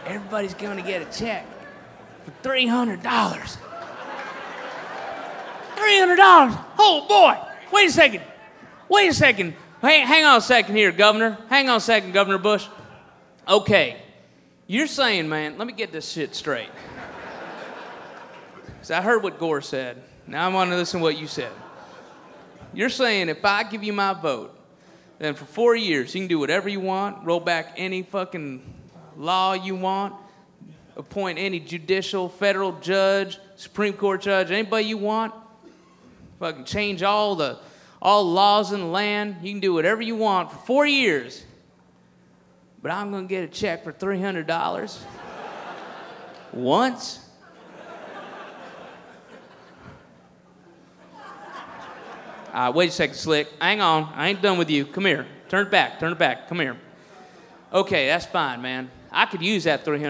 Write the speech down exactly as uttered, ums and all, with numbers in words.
everybody's going to get a check for three hundred dollars. three hundred dollars. Oh, boy. Wait a second. Wait a second. Hey, hang on a second here, Governor. Hang on a second, Governor Bush. Okay. You're saying, man, let me get this shit straight. So I heard what Gore said. Now I want to listen to what you said. You're saying if I give you my vote, then for four years you can do whatever you want, roll back any fucking law you want, appoint any judicial, federal judge, Supreme Court judge, anybody you want, fucking change all the all laws in the land. You can do whatever you want for four years. But I'm going to get a check for three hundred dollars once. Uh, wait a second, Slick. Hang on. I ain't done with you. Come here. Turn it back. Turn it back. Come here. Okay, that's fine, man. I could use that three hundred